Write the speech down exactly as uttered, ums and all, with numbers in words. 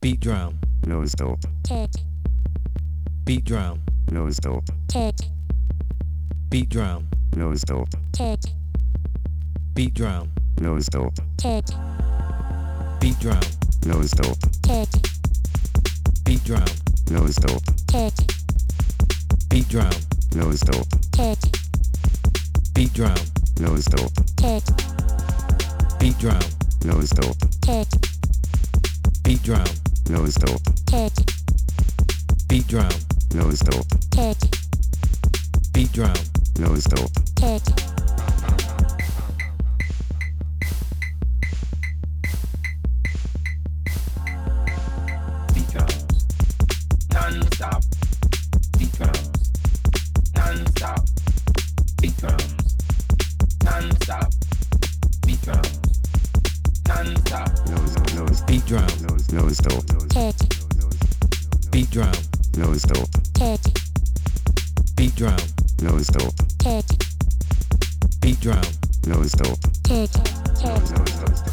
Beat drum. Nose dope. Beat drum. Nose dope. Beat drum. Nose dope. Beat drum. Nose dope. Beat drum. Nose dope. Beat drum. Nose dope. Beat drum. Nose dope. Beat drum. Nose dope. Beat drum. Nose dope. Beat drum. Nose dope. Beat drum. Nose dope. Beat drum. Nose dope. Beat drums, non-stop. Beat drums, non-stop. Beat drums, non-stop. Beat drums, non-stop. Nose nose Beat drum. nose nose dope. Beat drum. Nose dope. Beat drum. Nose dope. Beat drum. Nose dope. Nose nose nose